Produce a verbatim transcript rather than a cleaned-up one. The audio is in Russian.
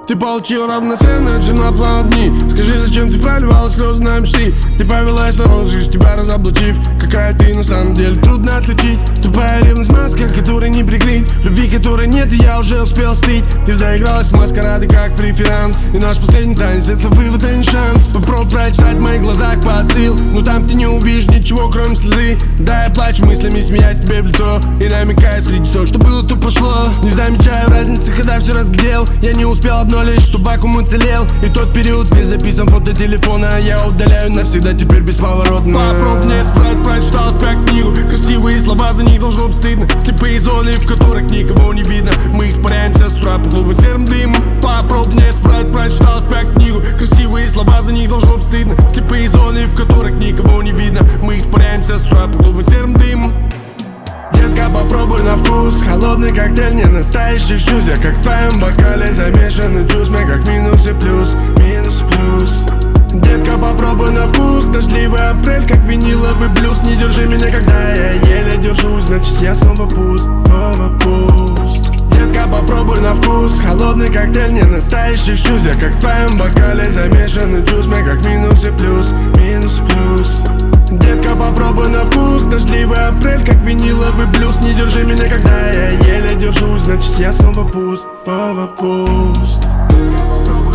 Ты получил равноценное джин-аплодни. Скажи, зачем ты проливала слезы на мечты? Ты повелась на розыгрыш, тебя разоблачив. Какая ты на самом деле, трудно отличить. Тупая ревность, маска, которой не прикрыть. Любви, которой нет, и я уже успел стыть. Ты заигралась в маскарады, как в преферанс. И наш последний танец, это вывод, а не шанс. Попробуй прочитать в моих глазах посыл, но там ты не увидишь ничего, кроме слезы. Да, я плачу мыслями, смеясь тебе в лицо и намекаю среди то, что было, то прошло. Не замечаю разницы, когда все разглядел. Я не успел одно лишь, что вакуум уцелел. И тот период весь записан фото телефона. Я удаляю навсегда, теперь бесповоротно. Попробуй мне исправить, прочитал как книгу. Красивые слова, за них должно быть стыдно. Слепые зоны, в которых никого не видно. Мы испаряемся с утра по клубам серым дымом. Попробуй мне исправить, прочитал как книгу. Красивые слова, за них должно быть стыдно. Слепые зоны, в которых никого не видно. Мы испаряемся с утра по клубам серым дымом. Детка, попробуй на вкус. Холодный коктейль, не настоящих чувств. Я как в твоем бокале замешанный джус. Мне как минус и плюс, минус и плюс. Детка, попробуй на вкус. Дождливый апрель, как виниловый блюз. Не держи меня, когда я еле держусь. Значит, я снова пуст, снова пуст. Детка, попробуй на вкус. Холодный коктейль, не настоящих чувств. Я как в твоем бокале замешанный джус. Мне как минус и плюс, минус и плюс. Детка, попробуй на вкус. Дождливый апрель, как виниловый блюз. Не держи меня, когда я еле держусь. Значит, я снова пуст, снова пуст.